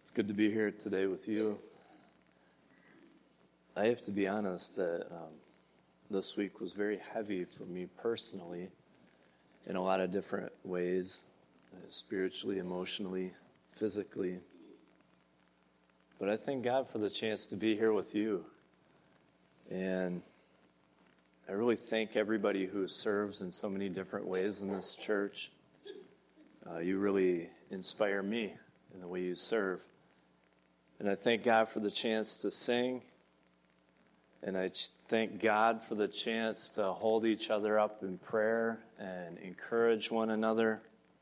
It's good to be here today with you. I have to be honest that this week was very heavy for me personally in a lot of different ways, spiritually, emotionally, physically. But I thank God for the chance to be here with you. And I really thank everybody who serves in so many different ways in this church. You really inspire me in the way you serve. And I thank God for the chance to sing. And I thank God for the chance to hold each other up in prayer and encourage one another.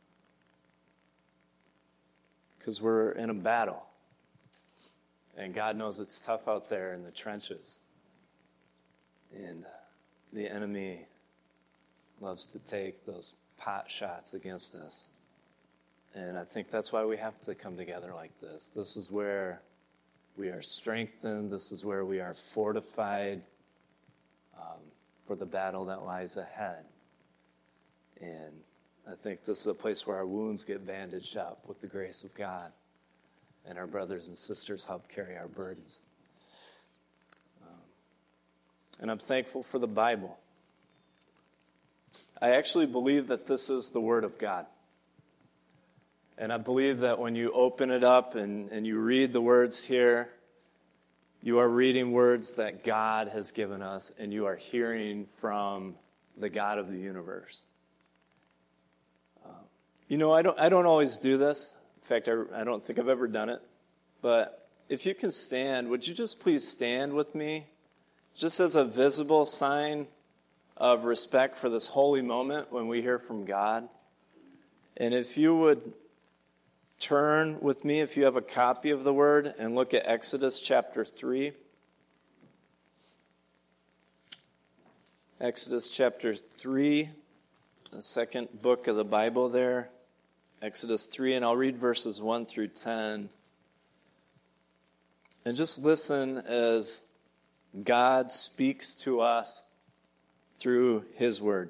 Because we're in a battle. And God knows it's tough out there in the trenches. And the enemy loves to take those pot shots against us. And I think that's why we have to come together like this. This is where we are strengthened. This is where we are fortified for the battle that lies ahead. And I think this is a place where our wounds get bandaged up with the grace of God. And our brothers and sisters help carry our burdens. And I'm thankful for the Bible. I actually believe that this is the Word of God. And I believe that when you open it up and you read the words here, you are reading words that God has given us, and you are hearing from the God of the universe. I don't always do this. In fact, I don't think I've ever done it. But if you can stand, would you just please stand with me, just as a visible sign of respect for this holy moment when we hear from God? And if you would turn with me, if you have a copy of the Word, and look at Exodus chapter 3. Exodus chapter 3, the second book of the Bible there. Exodus 3, and I'll read verses 1 through 10. And just listen as God speaks to us through His Word.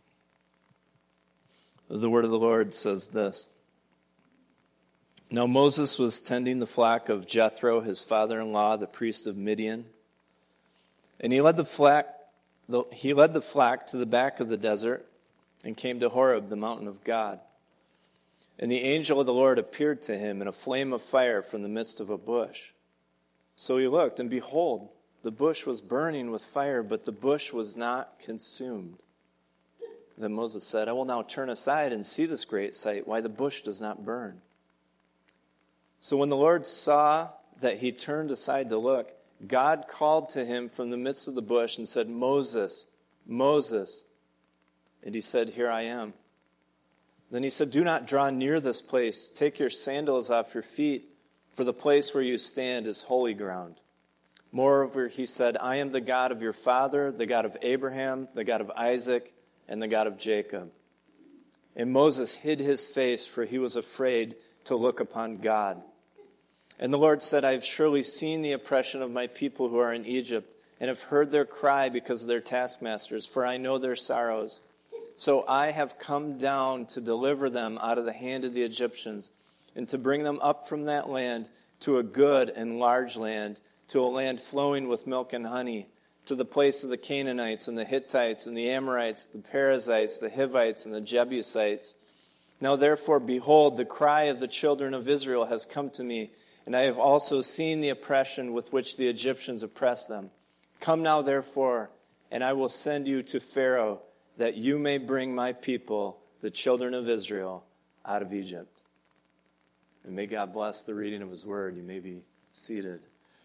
The Word of the Lord says this. Now Moses was tending the flock of Jethro, his father-in-law, the priest of Midian. And he led the flock to the back of the desert and came to Horeb, the mountain of God. And the angel of the Lord appeared to him in a flame of fire from the midst of a bush. So he looked, and behold, the bush was burning with fire, but the bush was not consumed. Then Moses said, I will now turn aside and see this great sight, why the bush does not burn. So when the Lord saw that he turned aside to look, God called to him from the midst of the bush and said, Moses, Moses. And he said, Here I am. Then he said, Do not draw near this place. Take your sandals off your feet, for the place where you stand is holy ground. Moreover, he said, I am the God of your father, the God of Abraham, the God of Isaac, and the God of Jacob. And Moses hid his face, for he was afraid to look upon God. And the Lord said, I have surely seen the oppression of my people who are in Egypt, and have heard their cry because of their taskmasters, for I know their sorrows. So I have come down to deliver them out of the hand of the Egyptians, and to bring them up from that land to a good and large land, to a land flowing with milk and honey, to the place of the Canaanites and the Hittites and the Amorites, the Perizzites, the Hivites, and the Jebusites. Now therefore, behold, the cry of the children of Israel has come to me, and I have also seen the oppression with which the Egyptians oppress them. Come now therefore, and I will send you to Pharaoh, that you may bring my people, the children of Israel, out of Egypt. And may God bless the reading of His Word. You may be seated.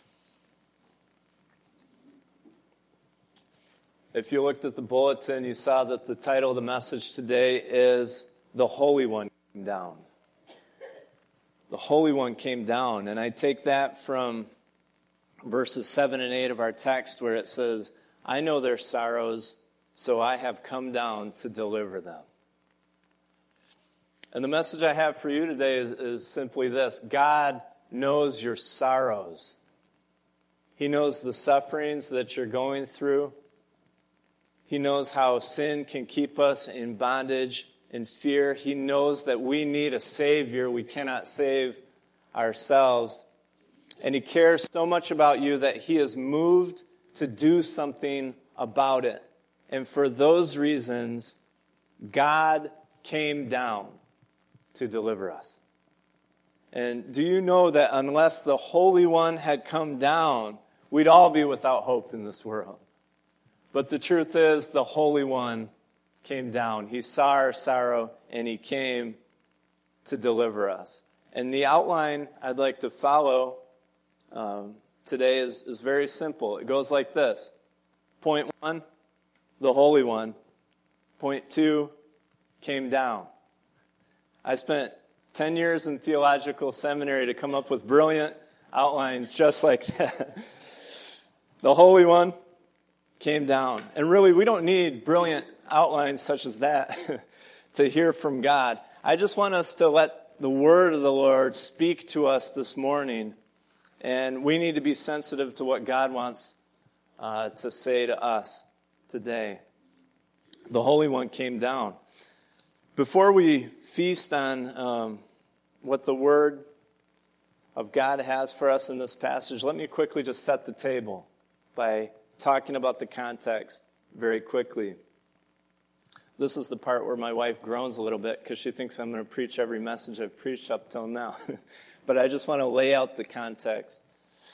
If you looked at the bulletin, you saw that the title of the message today is The Holy One Came Down. The Holy One came down. And I take that from verses 7 and 8 of our text where it says, I know their sorrows, so I have come down to deliver them. And the message I have for you today is simply this. God knows your sorrows. He knows the sufferings that you're going through. He knows how sin can keep us in bondage and fear. He knows that we need a Savior. We cannot save ourselves. And he cares so much about you that he is moved to do something about it. And for those reasons, God came down to deliver us. And do you know that unless the Holy One had come down, we'd all be without hope in this world? But the truth is, the Holy One came down. He saw our sorrow, and he came to deliver us. And the outline I'd like to follow today is very simple. It goes like this. Point 1, the Holy One. Point 2, came down. I spent 10 years in theological seminary to come up with brilliant outlines just like that. The Holy One came down. And really, we don't need brilliant outlines such as that to hear from God. I just want us to let the word of the Lord speak to us this morning. And we need to be sensitive to what God wants to say to us today. The Holy One came down. Before we feast on what the Word of God has for us in this passage, let me quickly just set the table by talking about the context very quickly. This is the part where my wife groans a little bit because she thinks I'm going to preach every message I've preached up till now. But I just want to lay out the context.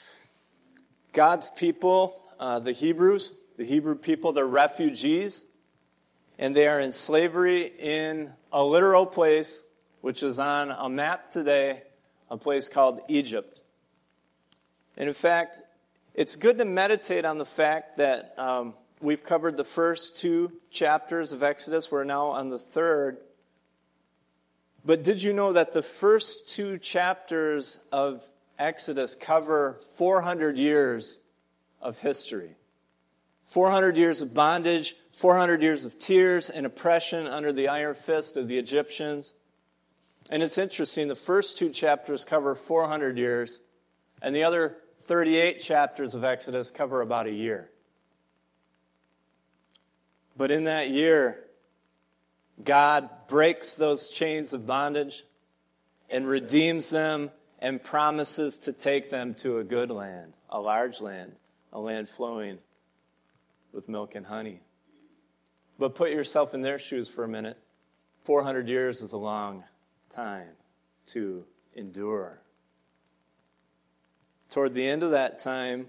God's people, the Hebrews, the Hebrew people, they're refugees. And they are in slavery in a literal place, which is on a map today, a place called Egypt. And in fact, it's good to meditate on the fact that we've covered the first 2 chapters of Exodus. We're now on the 3rd. But did you know that the first 2 chapters of Exodus cover 400 years of history? 400 years of bondage, 400 years of tears and oppression under the iron fist of the Egyptians. And it's interesting, the first 2 chapters cover 400 years, and the other 38 chapters of Exodus cover about a year. But in that year, God breaks those chains of bondage and redeems them and promises to take them to a good land, a large land, a land flowing with milk and honey. But put yourself in their shoes for a minute. 400 years is a long time to endure. Toward the end of that time,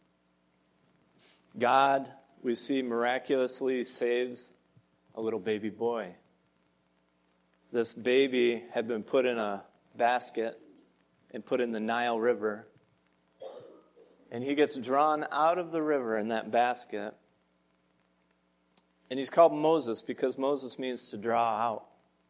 God, we see, miraculously saves a little baby boy. This baby had been put in a basket and put in the Nile River. And he gets drawn out of the river in that basket. And he's called Moses because Moses means to draw out.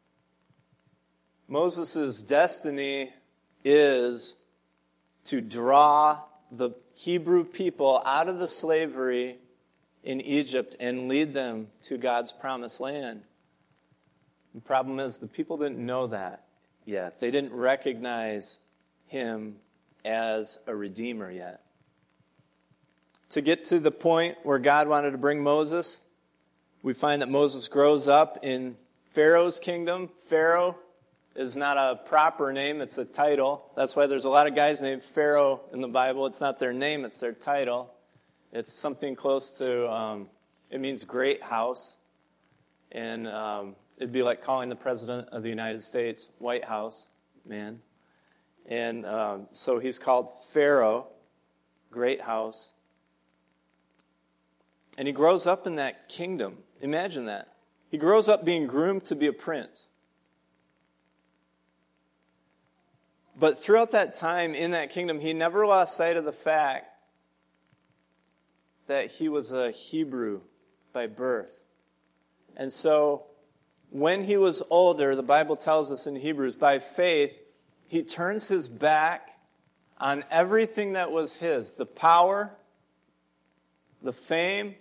Moses' destiny is to draw the Hebrew people out of the slavery in Egypt and lead them to God's promised land. The problem is the people didn't know that yet. They didn't recognize him as a redeemer yet. To get to the point where God wanted to bring Moses, we find that Moses grows up in Pharaoh's kingdom. Pharaoh is not a proper name, it's a title. That's why there's a lot of guys named Pharaoh in the Bible. It's not their name, it's their title. It's something close to, it means great house. And it'd be like calling the President of the United States White House man. And so he's called Pharaoh, great house. And he grows up in that kingdom. Imagine that. He grows up being groomed to be a prince. But throughout that time in that kingdom, he never lost sight of the fact that he was a Hebrew by birth. And so when he was older, the Bible tells us in Hebrews, by faith, he turns his back on everything that was his, the power, the fame,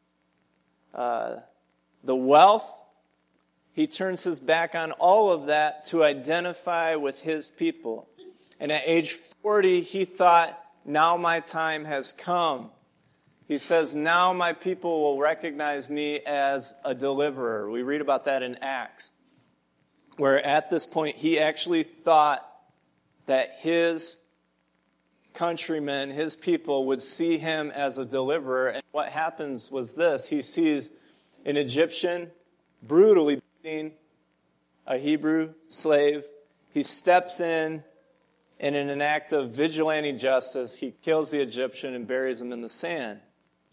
the wealth. He turns his back on all of that to identify with his people. And at age 40, he thought, now my time has come. He says, now my people will recognize me as a deliverer. We read about that in Acts, where at this point he actually thought that his countrymen, his people, would see him as a deliverer. And what happens was this. He sees an Egyptian brutally beating a Hebrew slave. He steps in, and in an act of vigilante justice, he kills the Egyptian and buries him in the sand.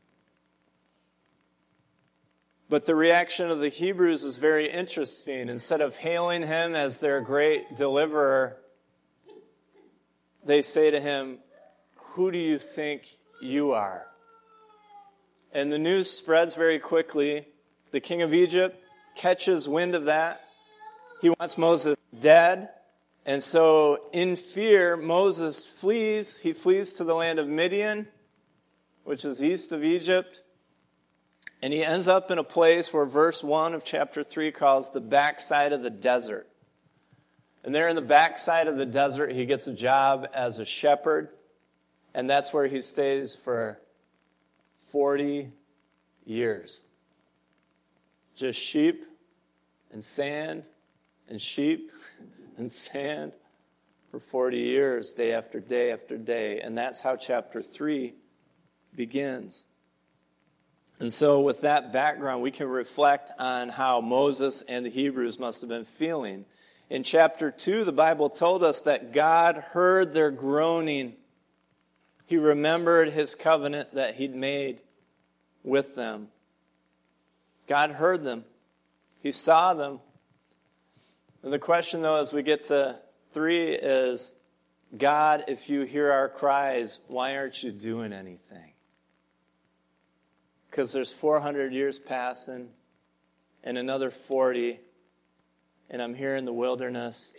But the reaction of the Hebrews is very interesting. Instead of hailing him as their great deliverer, they say to him, "Who do you think you are?" And the news spreads very quickly. The king of Egypt catches wind of that. He wants Moses dead. And so in fear, Moses flees. He flees to the land of Midian, which is east of Egypt. And he ends up in a place where verse 1 of chapter 3 calls the backside of the desert. And there in the backside of the desert, he gets a job as a shepherd. And that's where he stays for 40 years. Just sheep and sand and sheep and sand for 40 years, day after day after day. And that's how chapter 3 begins. And so with that background, we can reflect on how Moses and the Hebrews must have been feeling. In chapter 2, the Bible told us that God heard their groaning. He remembered his covenant that he'd made with them. God heard them. He saw them. And the question, though, as we get to 3 is, God, if you hear our cries, why aren't you doing anything? Because there's 400 years passing and another 40, and I'm here in the wilderness,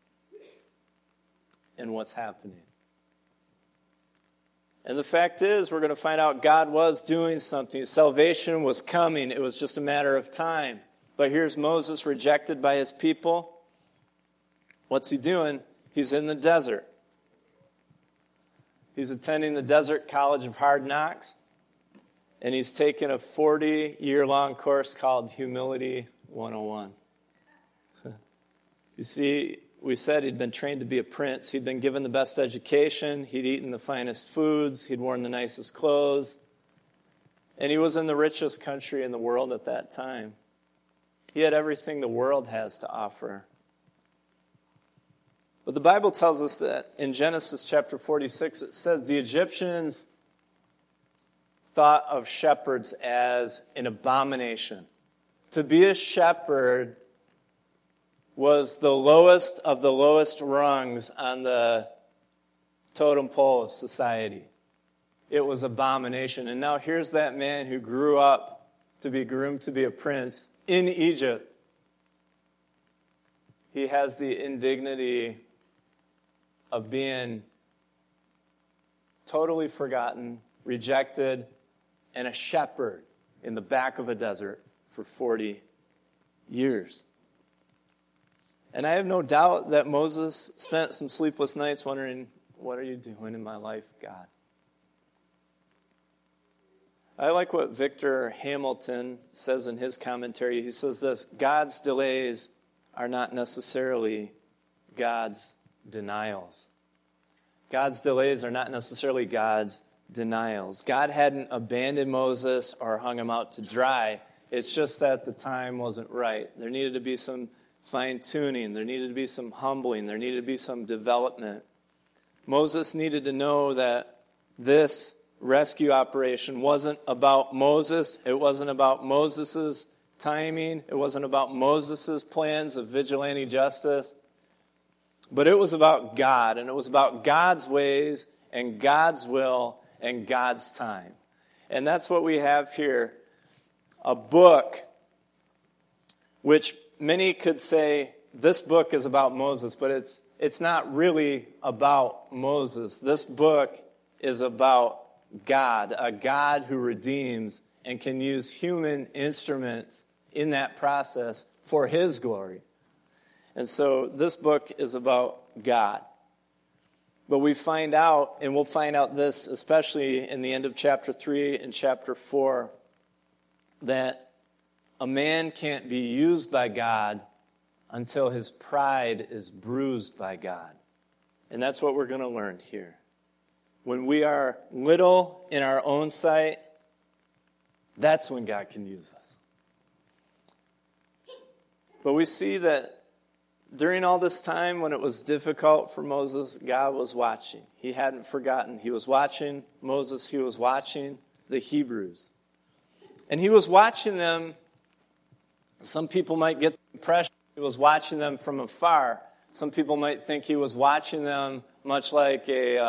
and what's happening? And the fact is, we're going to find out God was doing something. Salvation was coming. It was just a matter of time. But here's Moses rejected by his people. What's he doing? He's in the desert. He's attending the Desert College of Hard Knocks. And he's taken a 40-year-long course called Humility 101. You see, we said he'd been trained to be a prince. He'd been given the best education. He'd eaten the finest foods. He'd worn the nicest clothes. And he was in the richest country in the world at that time. He had everything the world has to offer. But the Bible tells us that in Genesis chapter 46, it says the Egyptians thought of shepherds as an abomination. To be a shepherd was the lowest of the lowest rungs on the totem pole of society. It was abomination. And now here's that man who grew up to be groomed to be a prince in Egypt. He has the indignity of being totally forgotten, rejected, and a shepherd in the back of a desert for 40 years. And I have no doubt that Moses spent some sleepless nights wondering, what are you doing in my life, God? I like what Victor Hamilton says in his commentary. He says this, God's delays are not necessarily God's denials. God's delays are not necessarily God's denials. God hadn't abandoned Moses or hung him out to dry. It's just that the time wasn't right. There needed to be some fine-tuning. There needed to be some humbling. There needed to be some development. Moses needed to know that this rescue operation wasn't about Moses. It wasn't about Moses' timing. It wasn't about Moses' plans of vigilante justice. But it was about God, and it was about God's ways and God's will and God's time. And that's what we have here. A book which many could say this book is about Moses, but it's not really about Moses. This book is about God, a God who redeems and can use human instruments in that process for his glory. And so this book is about God. But we find out, and we'll find out this especially in the end of chapter 3 and chapter 4, that a man can't be used by God until his pride is bruised by God. And that's what we're going to learn here. When we are little in our own sight, that's when God can use us. But we see that during all this time when it was difficult for Moses, God was watching. He hadn't forgotten. He was watching Moses. He was watching the Hebrews. And he was watching them. Some people might get the impression he was watching them from afar. Some people might think he was watching them much like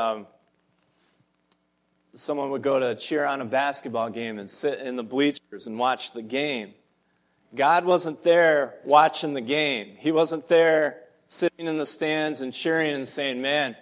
someone would go to cheer on a basketball game and sit in the bleachers and watch the game. God wasn't there watching the game. He wasn't there sitting in the stands and cheering and saying, man,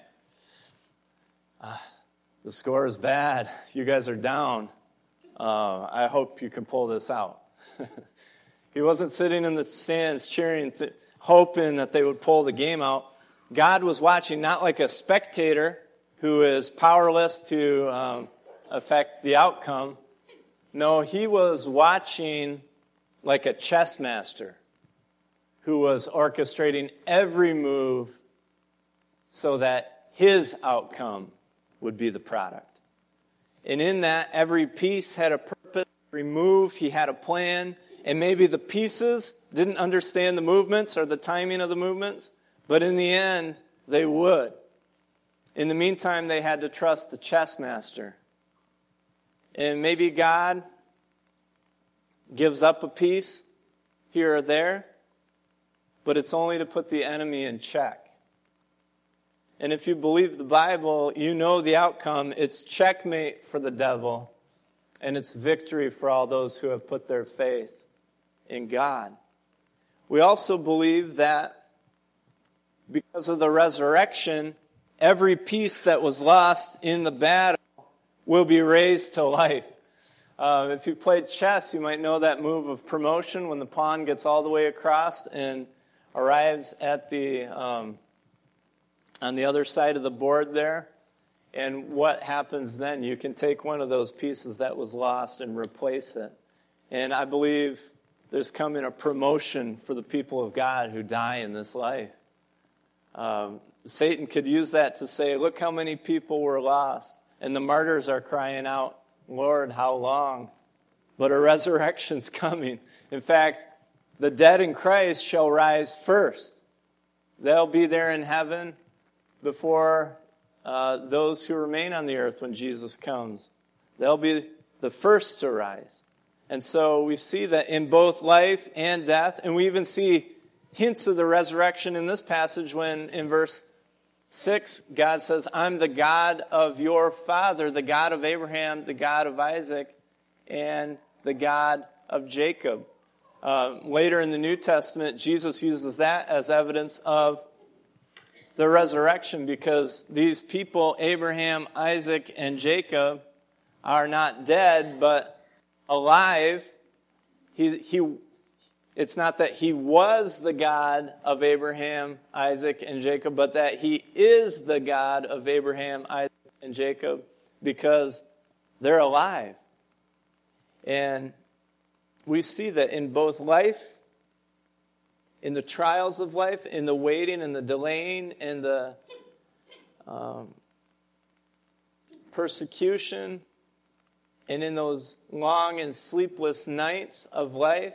the score is bad. You guys are down. I hope you can pull this out. He wasn't sitting in the stands cheering, hoping that they would pull the game out. God was watching, not like a spectator who is powerless to affect the outcome. No, he was watching like a chess master who was orchestrating every move so that his outcome would be the product. And in that, every piece had a purpose. Every move, he had a plan. And maybe the pieces didn't understand the movements or the timing of the movements, but in the end, they would. In the meantime, they had to trust the chess master. And maybe God gives up a piece here or there, but it's only to put the enemy in check. And if you believe the Bible, you know the outcome. It's checkmate for the devil, and it's victory for all those who have put their faith in God. We also believe that because of the resurrection, every piece that was lost in the battle will be raised to life. If you played chess, you might know that move of promotion when the pawn gets all the way across and arrives at the on the other side of the board there. And what happens then? You can take one of those pieces that was lost and replace it. And I believe there's coming a promotion for the people of God who die in this life. Satan could use that to say, look how many people were lost. And the martyrs are crying out, Lord, how long? But a resurrection's coming. In fact, the dead in Christ shall rise first. They'll be there in heaven before those who remain on the earth when Jesus comes. They'll be the first to rise. And so we see that in both life and death, and we even see hints of the resurrection in this passage when in verse 6, God says, I'm the God of your father, the God of Abraham, the God of Isaac, and the God of Jacob. Later in the New Testament, Jesus uses that as evidence of the resurrection because these people, Abraham, Isaac, and Jacob, are not dead but alive. It's not that he was the God of Abraham, Isaac, and Jacob, but that he is the God of Abraham, Isaac, and Jacob because they're alive. And we see that in both life, in the trials of life, in the waiting and the delaying and the persecution, and in those long and sleepless nights of life,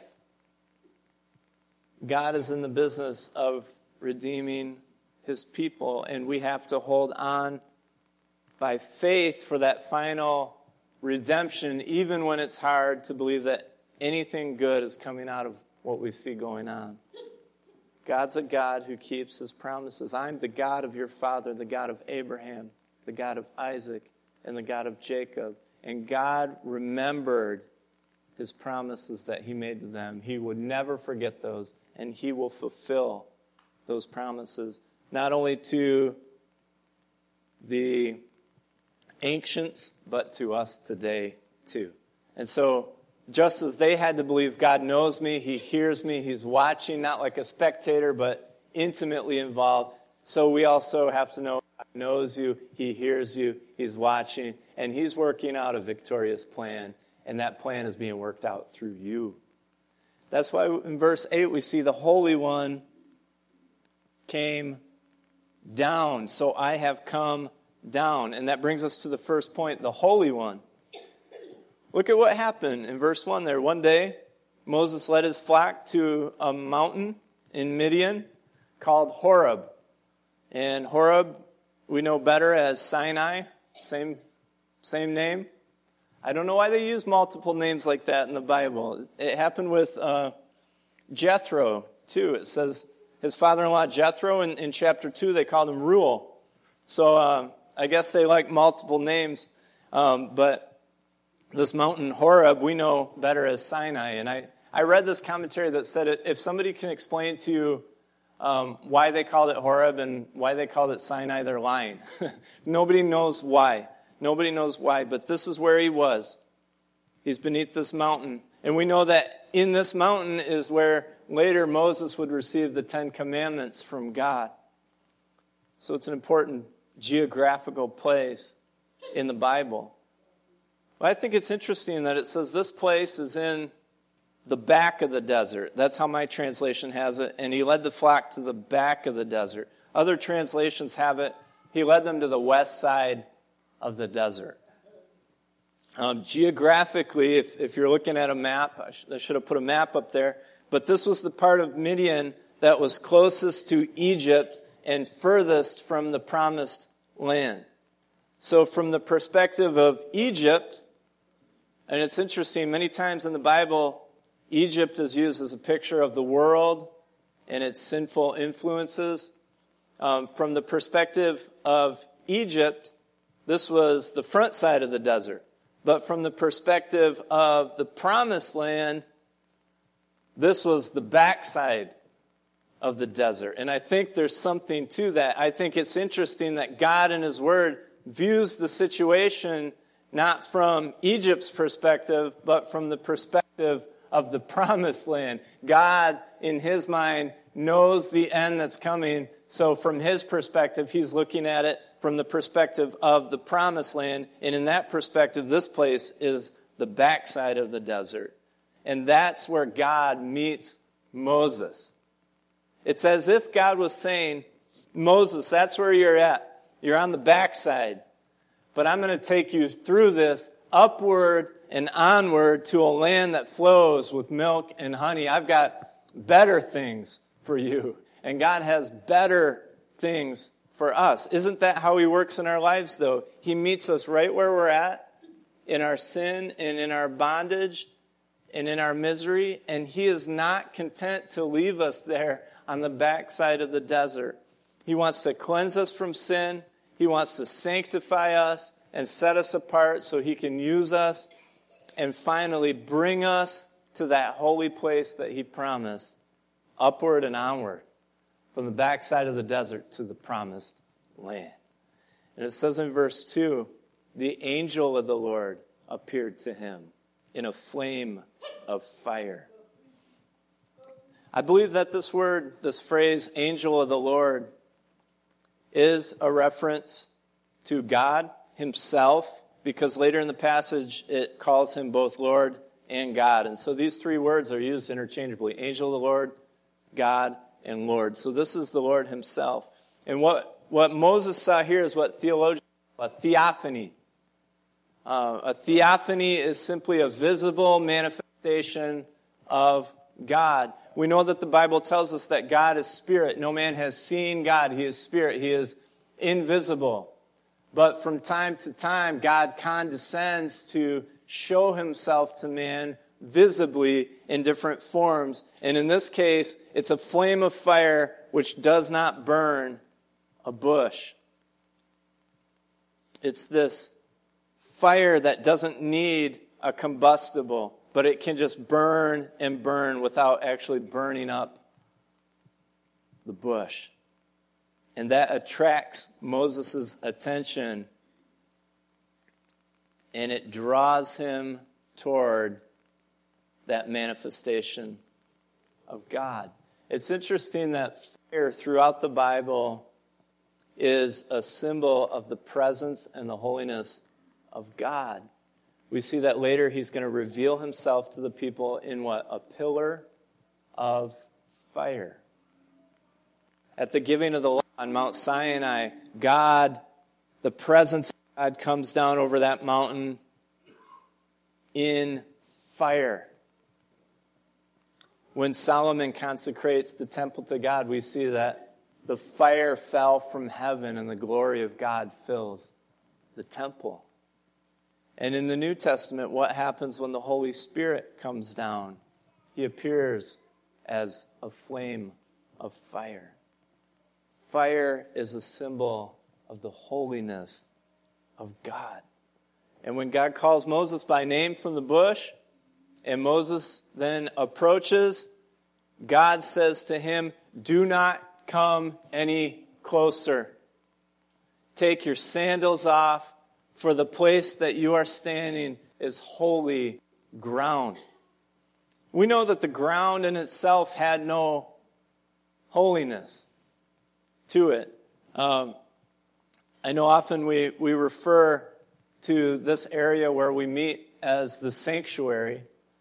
God is in the business of redeeming his people, and we have to hold on by faith for that final redemption, even when it's hard to believe that anything good is coming out of what we see going on. God's a God who keeps his promises. I'm the God of your father, the God of Abraham, the God of Isaac, and the God of Jacob. And God remembered his promises that he made to them. He would never forget those, and he will fulfill those promises, not only to the ancients, but to us today too. And so, just as they had to believe God knows me, he hears me, he's watching, not like a spectator, but intimately involved, so we also have to know God knows you, he hears you, he's watching, and he's working out a victorious plan, and that plan is being worked out through you. That's why in verse 8 we see the Holy One came down. So I have come down. And that brings us to the first point, the Holy One. Look at what happened in verse 1 there. One day, Moses led his flock to a mountain in Midian called Horeb. And Horeb, we know better as Sinai, same name. I don't know why they use multiple names like that in the Bible. It happened with Jethro, too. It says his father-in-law Jethro, in chapter 2, they called him Reuel. So I guess they like multiple names. But this mountain, Horeb, we know better as Sinai. And I read this commentary that said if somebody can explain to you why they called it Horeb and why they called it Sinai, they're lying. Nobody knows why. Nobody knows why, but this is where he was. He's beneath this mountain. And we know that in this mountain is where later Moses would receive the 10 Commandments from God. So it's an important geographical place in the Bible. But I think it's interesting that it says this place is in the back of the desert. That's how my translation has it. And he led the flock to the back of the desert. Other translations have it, he led them to the west side of the desert. Geographically, if you're looking at a map, I should have put a map up there, but this was the part of Midian that was closest to Egypt and furthest from the promised land. So from the perspective of Egypt, and it's interesting, many times in the Bible, Egypt is used as a picture of the world and its sinful influences. From the perspective of Egypt, this was the front side of the desert. But from the perspective of the promised land, this was the backside of the desert. And I think there's something to that. I think it's interesting that God in His Word views the situation not from Egypt's perspective, but from the perspective of the promised land. God, in His mind, knows the end that's coming. So from His perspective, He's looking at it from the perspective of the promised land. And in that perspective, this place is the backside of the desert. And that's where God meets Moses. It's as if God was saying, Moses, that's where you're at. You're on the backside. But I'm going to take you through this upward and onward to a land that flows with milk and honey. I've got better things for you. And God has better things for us. Isn't that how He works in our lives, though? He meets us right where we're at, in our sin and in our bondage and in our misery. And He is not content to leave us there on the backside of the desert. He wants to cleanse us from sin. He wants to sanctify us and set us apart so He can use us and finally bring us to that holy place that He promised, upward and onward, from the backside of the desert to the promised land. And it says in verse 2, the angel of the Lord appeared to him in a flame of fire. I believe that this phrase, angel of the Lord, is a reference to God Himself, because later in the passage it calls Him both Lord and God. And so these three words are used interchangeably. Angel of the Lord, God, and Lord. So this is the Lord Himself. And what Moses saw here is what theologians call a theophany. A theophany is simply a visible manifestation of God. We know that the Bible tells us that God is spirit. No man has seen God. He is spirit. He is invisible. But from time to time, God condescends to show Himself to man visibly in different forms. And in this case, it's a flame of fire which does not burn a bush. It's this fire that doesn't need a combustible, but it can just burn and burn without actually burning up the bush. And that attracts Moses' attention, and it draws him toward that manifestation of God. It's interesting that fire throughout the Bible is a symbol of the presence and the holiness of God. We see that later He's going to reveal Himself to the people in what? A pillar of fire. At the giving of the law, On Mount Sinai, God, the presence of God comes down over that mountain in fire. When Solomon consecrates the temple to God, we see that the fire fell from heaven and the glory of God fills the temple. And in the New Testament, what happens when the Holy Spirit comes down? He appears as a flame of fire. Fire is a symbol of the holiness of God. And when God calls Moses by name from the bush, and Moses then approaches, God says to him, "Do not come any closer. Take your sandals off, for the place that you are standing is holy ground." We know that the ground in itself had no holiness to it. I know often we refer to this area where we meet as the sanctuary,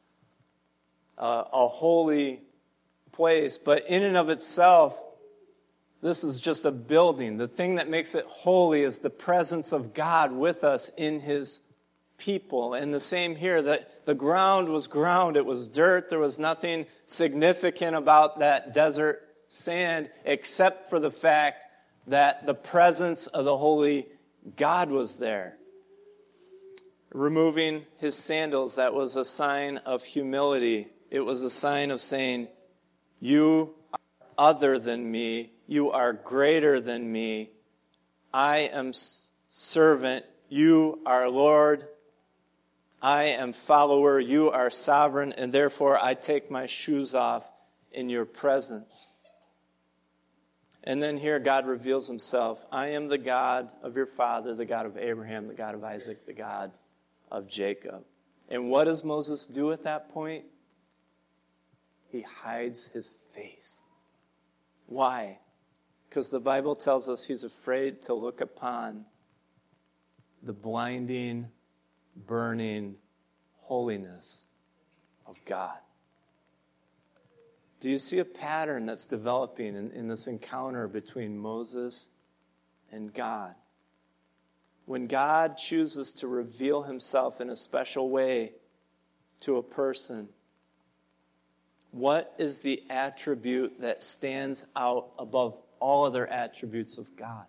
a holy place, but in and of itself, this is just a building. The thing that makes it holy is the presence of God with us in His people. And the same here, that the ground was ground. It was dirt. There was nothing significant about that desert sand except for the fact that the presence of the holy God was there. Removing his sandals, that was a sign of humility. It was a sign of saying, "You are other than me. You are greater than me. I am servant. You are Lord. I am follower. You are sovereign. And therefore I take my shoes off in your presence." And then here God reveals himself. "I am the God of your father, the God of Abraham, the God of Isaac, the God of Jacob." And what does Moses do at that point? He hides his face. Why? Because the Bible tells us he's afraid to look upon the blinding, burning holiness of God. Do you see a pattern that's developing in this encounter between Moses and God? When God chooses to reveal himself in a special way to a person, what is the attribute that stands out above all other attributes of God?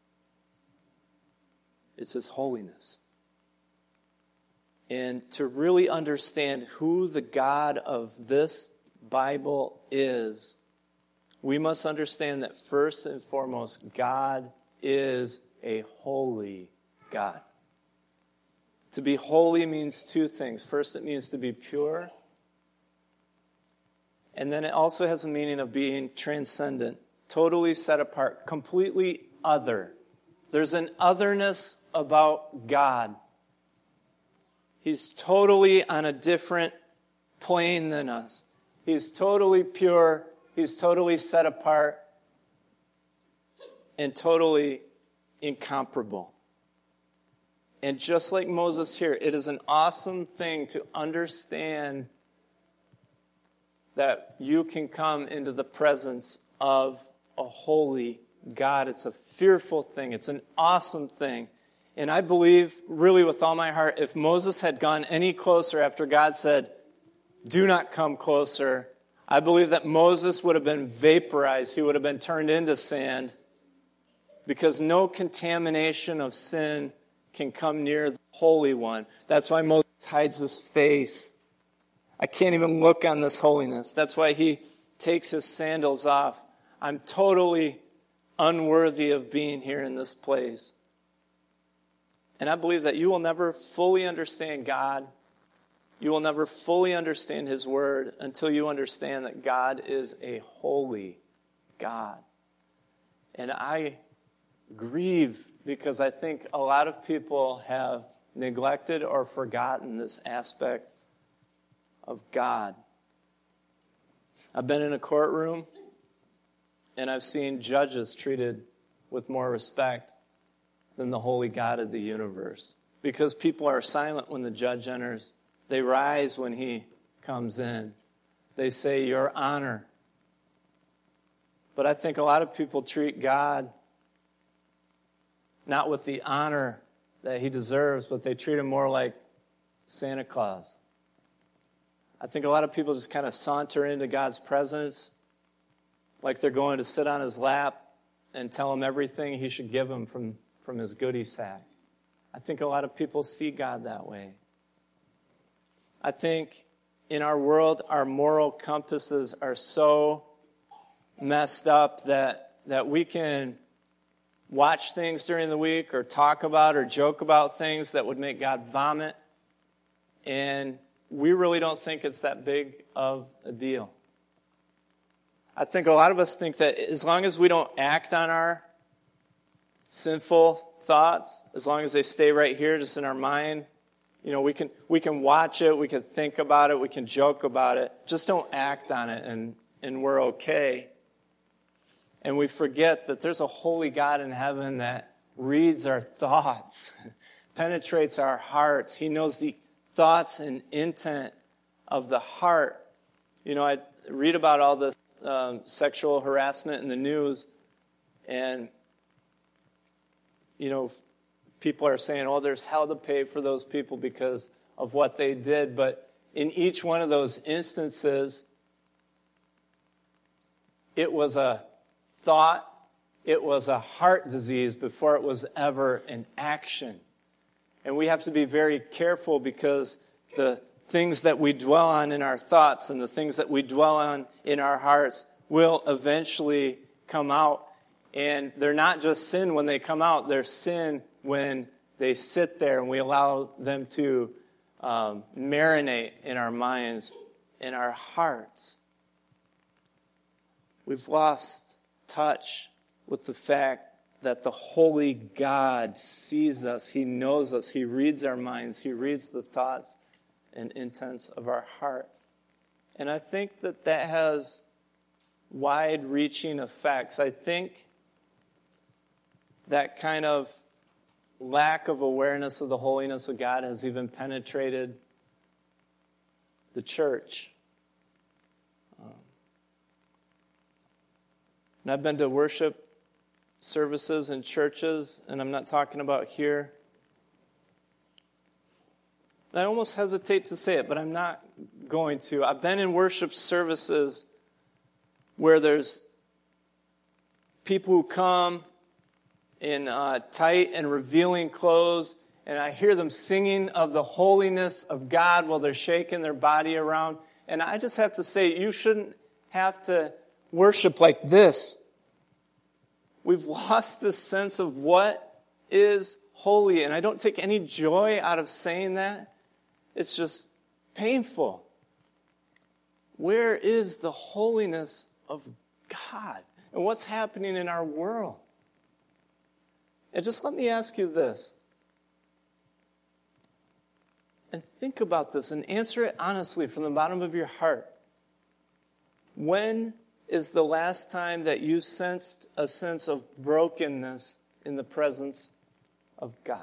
It's his holiness. And to really understand who the God of this Bible is, we must understand that first and foremost, God is a holy God. To be holy means two things. First, it means to be pure. And then it also has a meaning of being transcendent, totally set apart, completely other. There's an otherness about God. He's totally on a different plane than us. He's totally pure. He's totally set apart and totally incomparable. And just like Moses here, it is an awesome thing to understand that you can come into the presence of a holy God. It's a fearful thing. It's an awesome thing. And I believe really with all my heart, if Moses had gone any closer after God said, "Do not come closer," I believe that Moses would have been vaporized. He would have been turned into sand, because no contamination of sin can come near the Holy One. That's why Moses hides his face. I can't even look on this holiness. That's why he takes his sandals off. I'm totally unworthy of being here in this place. And I believe that you will never fully understand God. You will never fully understand his word until you understand that God is a holy God. And I grieve because I think a lot of people have neglected or forgotten this aspect of God. I've been in a courtroom and I've seen judges treated with more respect than the holy God of the universe. Because people are silent when the judge enters. They rise when he comes in. They say, "Your Honor." But I think a lot of people treat God not with the honor that he deserves, but they treat him more like Santa Claus. I think a lot of people just kind of saunter into God's presence like they're going to sit on his lap and tell him everything he should give him from his goodie sack. I think a lot of people see God that way. I think in our world, our moral compasses are so messed up that we can watch things during the week or talk about or joke about things that would make God vomit, and we really don't think it's that big of a deal. I think a lot of us think that as long as we don't act on our sinful thoughts, as long as they stay right here just in our mind, we can watch it, we can think about it, we can joke about it, just don't act on it and we're okay. And we forget that there's a holy God in heaven that reads our thoughts, penetrates our hearts. He knows the thoughts and intent of the heart. I read about all this sexual harassment in the news, and, people are saying, oh, there's hell to pay for those people because of what they did. But in each one of those instances, it was a thought, it was a heart disease before it was ever an action. And we have to be very careful because the things that we dwell on in our thoughts and the things that we dwell on in our hearts will eventually come out. And they're not just sin when they come out, they're sin when they sit there and we allow them to marinate in our minds, in our hearts. We've lost touch with the fact that the holy God sees us, he knows us, he reads our minds, he reads the thoughts and intents of our heart. And I think that has wide-reaching effects. I think that kind of lack of awareness of the holiness of God has even penetrated the church. And I've been to worship services in churches, and I'm not talking about here. I almost hesitate to say it, but I'm not going to. I've been in worship services where there's people who come in tight and revealing clothes, and I hear them singing of the holiness of God while they're shaking their body around. And I just have to say, you shouldn't have to worship like this. We've lost this sense of what is holy, and I don't take any joy out of saying that. It's just painful. Where is the holiness of God? And what's happening in our world? And just let me ask you this. And think about this and answer it honestly from the bottom of your heart. When is the last time that you sensed a sense of brokenness in the presence of God?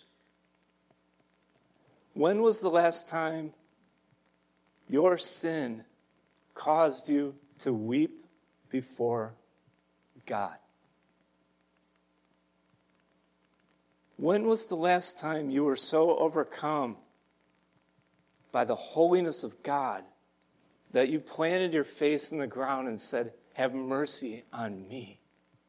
When was the last time your sin caused you to weep before God? When was the last time you were so overcome by the holiness of God that you planted your face in the ground and said, "Have mercy on me"?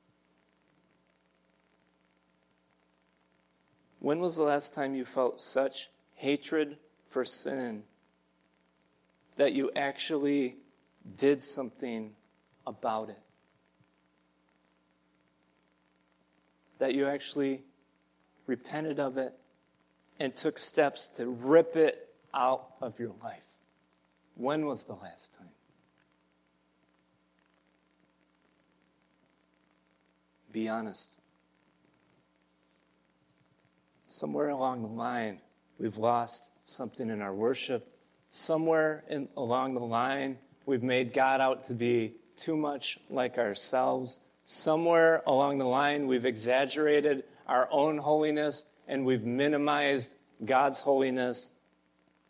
When was the last time you felt such hatred for sin that you actually did something about it? That you actually repented of it and took steps to rip it out of your life? When was the last time? Be honest. Somewhere along the line, we've lost something in our worship. Somewhere along the line, we've made God out to be too much like ourselves. Somewhere along the line, we've exaggerated our own holiness and we've minimized God's holiness.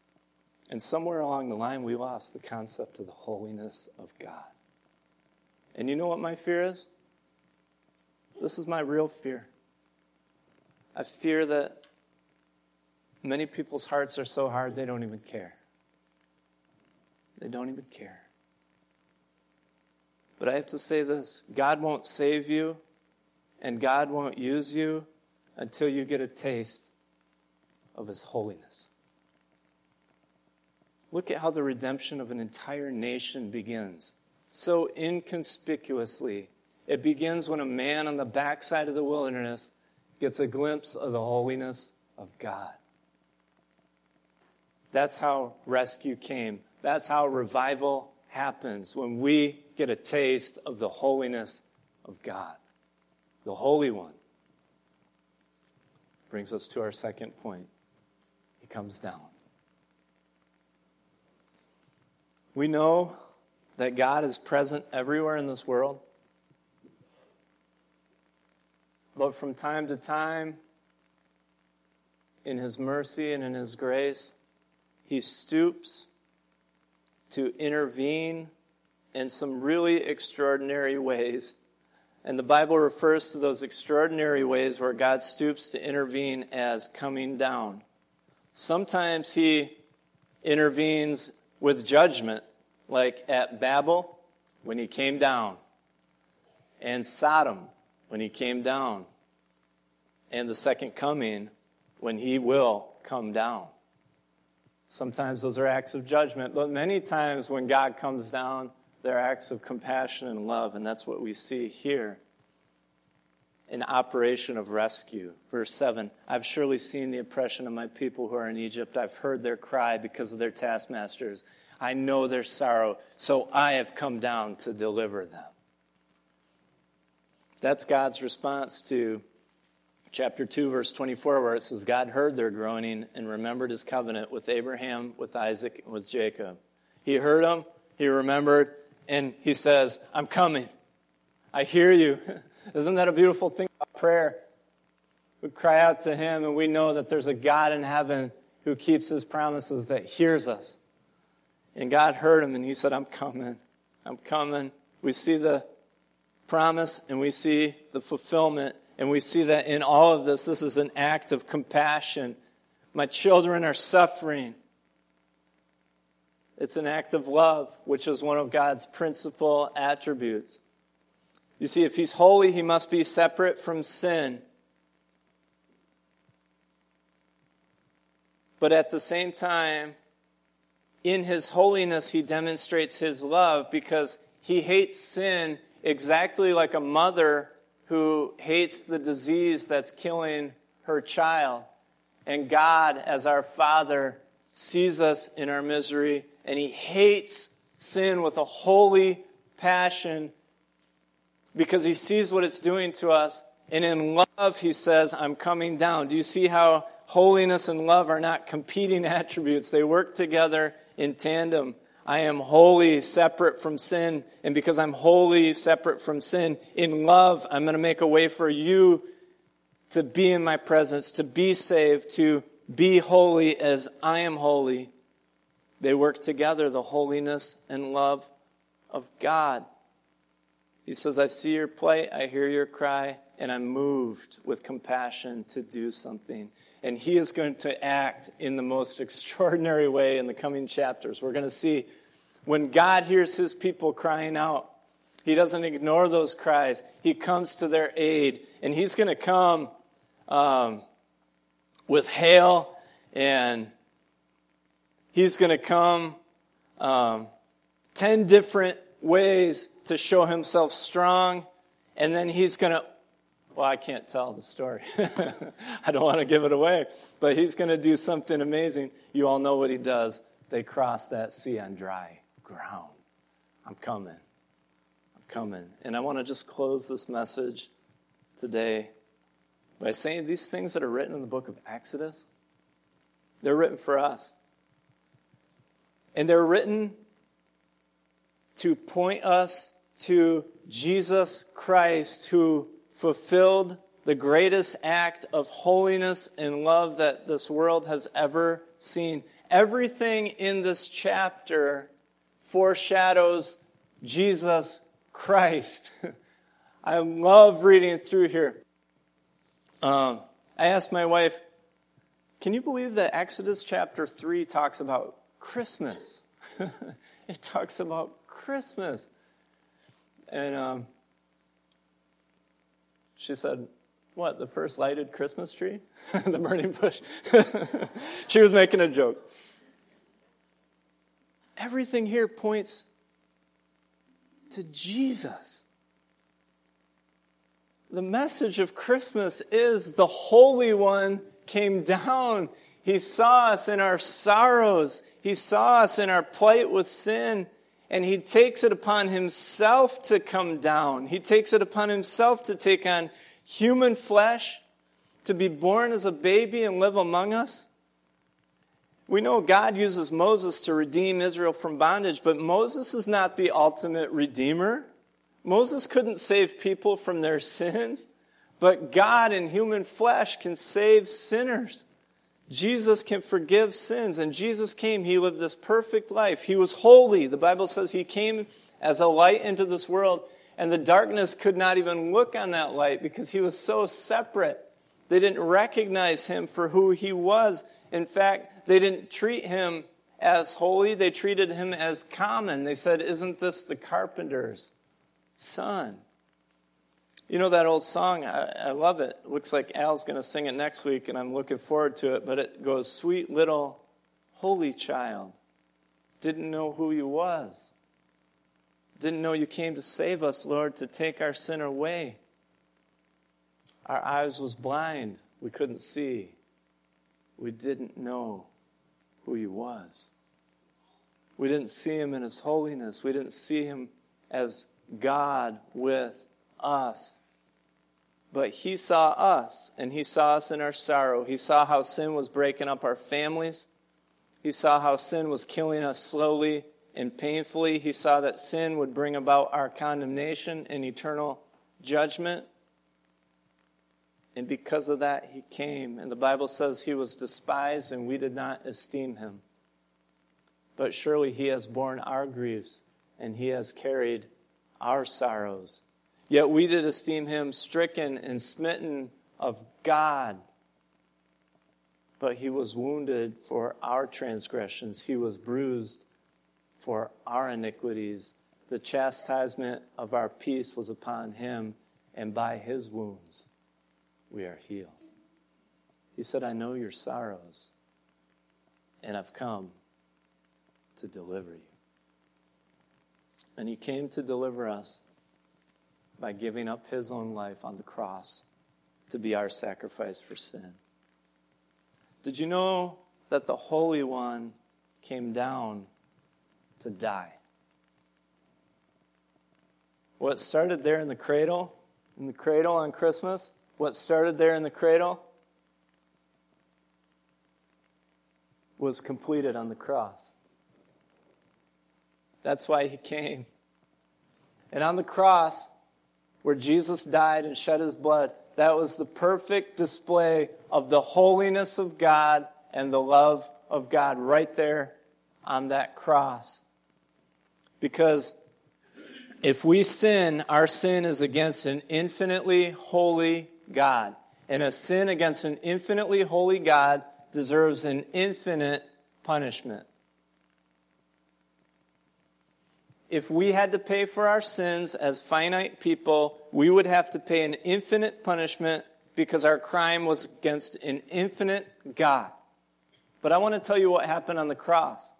And somewhere along the line, we lost the concept of the holiness of God. And you know what my fear is? This is my real fear. I fear that many people's hearts are so hard they don't even care. They don't even care. But I have to say this, God won't save you and God won't use you until you get a taste of His holiness. Look at how the redemption of an entire nation begins. So inconspicuously. It begins when a man on the backside of the wilderness gets a glimpse of the holiness of God. That's how rescue came. That's how revival happens, when we get a taste of the holiness of God, the Holy One. Brings us to our second point. He comes down. We know that God is present everywhere in this world. But from time to time, in His mercy and in His grace, He stoops to intervene in some really extraordinary ways. And the Bible refers to those extraordinary ways where God stoops to intervene as coming down. Sometimes He intervenes with judgment, like at Babel, when He came down, and Sodom, when He came down, and the second coming, when He will come down. Sometimes those are acts of judgment, but many times when God comes down, they're acts of compassion and love, and that's what we see here. An operation of rescue. Verse 7, I've surely seen the oppression of my people who are in Egypt. I've heard their cry because of their taskmasters. I know their sorrow, so I have come down to deliver them. That's God's response to chapter 2, verse 24, where it says, God heard their groaning and remembered His covenant with Abraham, with Isaac, and with Jacob. He heard them, He remembered, and He says, I'm coming. I hear you. Isn't that a beautiful thing about prayer? We cry out to Him, and we know that there's a God in heaven who keeps His promises, that hears us. And God heard him, and He said, I'm coming. I'm coming. We see the promise, and we see the fulfillment. And we see that in all of this, this is an act of compassion. My children are suffering. It's an act of love, which is one of God's principal attributes. You see, if He's holy, He must be separate from sin. But at the same time, in His holiness, He demonstrates His love because He hates sin exactly like a mother who hates the disease that's killing her child. And God, as our Father, sees us in our misery, and He hates sin with a holy passion because He sees what it's doing to us. And in love, He says, I'm coming down. Do you see how holiness and love are not competing attributes? They work together in tandem. I am holy, separate from sin. And because I'm holy, separate from sin, in love, I'm going to make a way for you to be in my presence, to be saved, to be holy as I am holy. They work together, the holiness and love of God. He says, I see your plight, I hear your cry, and I'm moved with compassion to do something. And He is going to act in the most extraordinary way in the coming chapters. We're going to see when God hears His people crying out, He doesn't ignore those cries. He comes to their aid. And He's going to come with hail, and He's going to come 10 different ways to show Himself strong. And then He's going to, well, I can't tell the story. I don't want to give it away. But He's going to do something amazing. You all know what He does. They cross that sea on dry ground. I'm coming. I'm coming. And I want to just close this message today by saying these things that are written in the book of Exodus, they're written for us. And they're written to point us to Jesus Christ, who fulfilled the greatest act of holiness and love that this world has ever seen. Everything in this chapter foreshadows Jesus Christ. I love reading through here. I asked my wife, can you believe that Exodus chapter 3 talks about Christmas? It talks about Christmas. And she said, what, the first lighted Christmas tree? The burning bush. She was making a joke. Everything here points to Jesus. The message of Christmas is the Holy One came down. He saw us in our sorrows. He saw us in our plight with sin. And he takes it upon himself to come down. He takes it upon himself to take on human flesh, to be born as a baby and live among us. We know God uses Moses to redeem Israel from bondage, but Moses is not the ultimate redeemer. Moses couldn't save people from their sins, but God in human flesh can save sinners. Jesus can forgive sins, and Jesus came, he lived this perfect life. He was holy. The Bible says he came as a light into this world, and the darkness could not even look on that light because he was so separate. They didn't recognize him for who he was. In fact, they didn't treat him as holy. They treated him as common. They said, isn't this the carpenter's son? You know that old song? I love it. It looks like Al's going to sing it next week, and I'm looking forward to it. But it goes, sweet little holy child, didn't know who you was. Didn't know you came to save us, Lord, to take our sin away. Our eyes was blind. We couldn't see. We didn't know who he was. We didn't see him in his holiness. We didn't see him as God with us. But he saw us, and he saw us in our sorrow. He saw how sin was breaking up our families. He saw how sin was killing us slowly and painfully. He saw that sin would bring about our condemnation and eternal judgment. And because of that, he came. And the Bible says he was despised and we did not esteem him. But surely he has borne our griefs and he has carried our sorrows. Yet we did esteem him stricken and smitten of God. But he was wounded for our transgressions. He was bruised for our iniquities. The chastisement of our peace was upon him, and by his wounds we are healed. He said, I know your sorrows, and I've come to deliver you. And he came to deliver us by giving up his own life on the cross to be our sacrifice for sin. Did you know that the Holy One came down to die? What started there in the cradle on Christmas, what started there in the cradle was completed on the cross. That's why he came. And on the cross, where Jesus died and shed his blood, that was the perfect display of the holiness of God and the love of God right there on that cross. Because if we sin, our sin is against an infinitely holy God. And a sin against an infinitely holy God deserves an infinite punishment. If we had to pay for our sins as finite people, we would have to pay an infinite punishment because our crime was against an infinite God. But I want to tell you what happened on the cross.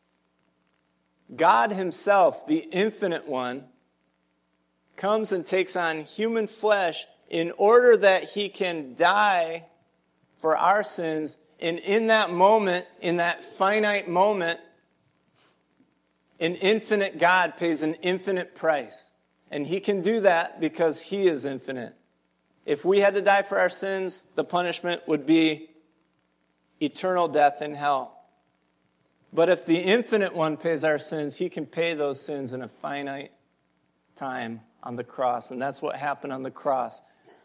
God himself, the infinite one, comes and takes on human flesh in order that he can die for our sins. And in that moment, in that finite moment, an infinite God pays an infinite price. And he can do that because he is infinite. If we had to die for our sins, the punishment would be eternal death in hell. But if the infinite one pays our sins, he can pay those sins in a finite time on the cross. And that's what happened on the cross.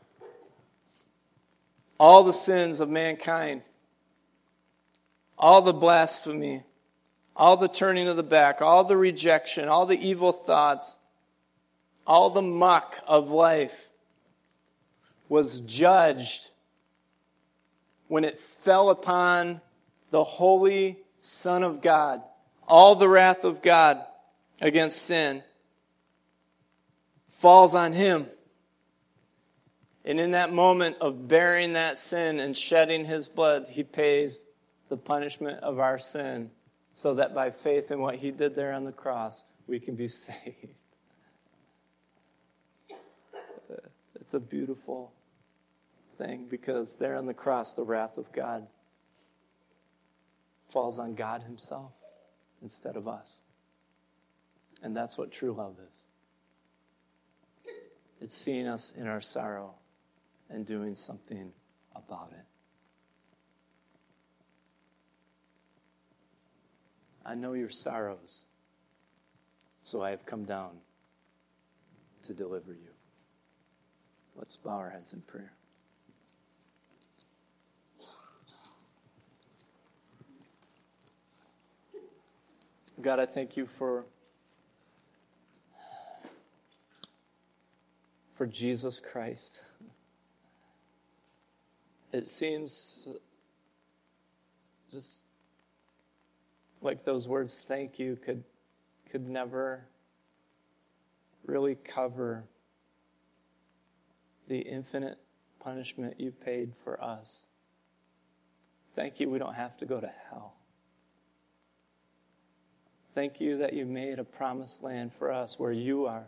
All the sins of mankind, all the blasphemy, all the turning of the back, all the rejection, all the evil thoughts, all the muck of life was judged when it fell upon the holy Son of God. All the wrath of God against sin falls on him. And in that moment of bearing that sin and shedding his blood, he pays the punishment of our sin so that by faith in what he did there on the cross, we can be saved. It's a beautiful thing because there on the cross, the wrath of God falls on God himself instead of us. And that's what true love is. It's seeing us in our sorrow and doing something about it. I know your sorrows, so I have come down to deliver you. Let's bow our heads in prayer. God, I thank you for Jesus Christ. It seems just like those words, thank you, could never really cover the infinite punishment you paid for us. Thank you, we don't have to go to hell. Thank you that you made a promised land for us where you are.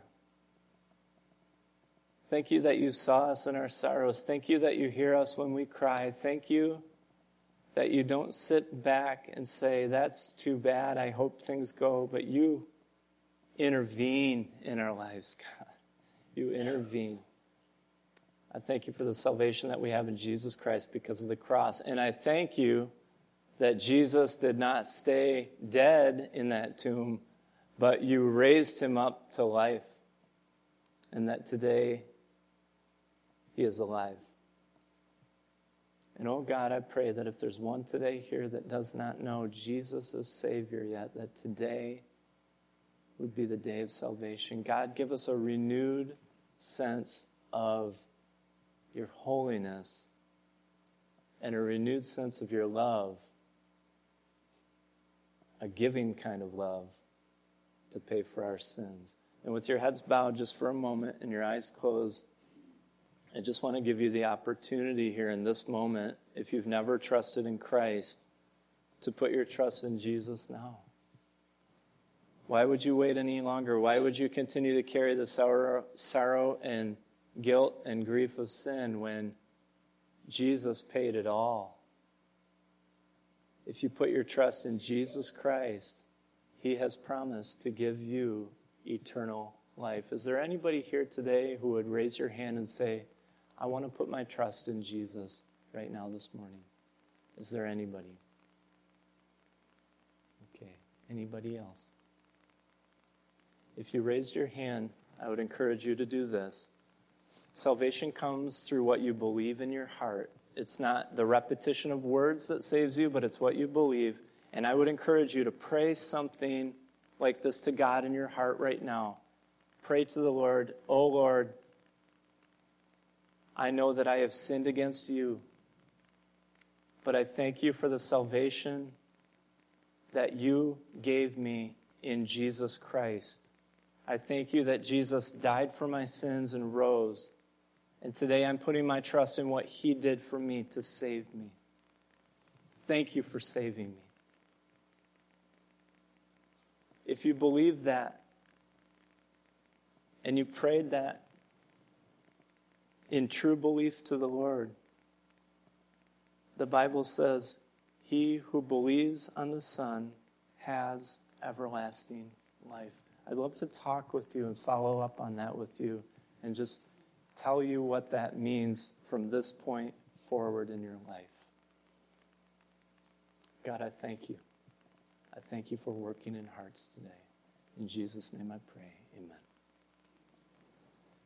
Thank you that you saw us in our sorrows. Thank you that you hear us when we cry. Thank you that you don't sit back and say, that's too bad, I hope things go, but you intervene in our lives, God. You intervene. I thank you for the salvation that we have in Jesus Christ because of the cross. And I thank you that Jesus did not stay dead in that tomb, but you raised him up to life. And that today he is alive. And oh God, I pray that if there's one today here that does not know Jesus as Savior yet, that today would be the day of salvation. God, give us a renewed sense of your holiness and a renewed sense of your love, a giving kind of love to pay for our sins. And with your heads bowed just for a moment and your eyes closed, I just want to give you the opportunity here in this moment, if you've never trusted in Christ, to put your trust in Jesus now. Why would you wait any longer? Why would you continue to carry the sorrow and guilt and grief of sin when Jesus paid it all? If you put your trust in Jesus Christ, he has promised to give you eternal life. Is there anybody here today who would raise your hand and say, I want to put my trust in Jesus right now this morning? Is there anybody? Okay. Anybody else? If you raised your hand, I would encourage you to do this. Salvation comes through what you believe in your heart. It's not the repetition of words that saves you, but it's what you believe. And I would encourage you to pray something like this to God in your heart right now. Pray to the Lord, oh Lord, I know that I have sinned against you, but I thank you for the salvation that you gave me in Jesus Christ. I thank you that Jesus died for my sins and rose. And today I'm putting my trust in what he did for me to save me. Thank you for saving me. If you believe that, and you prayed that in true belief to the Lord, the Bible says, he who believes on the Son has everlasting life. I'd love to talk with you and follow up on that with you and just tell you what that means from this point forward in your life. God, I thank you. I thank you for working in hearts today. In Jesus' name I pray, amen.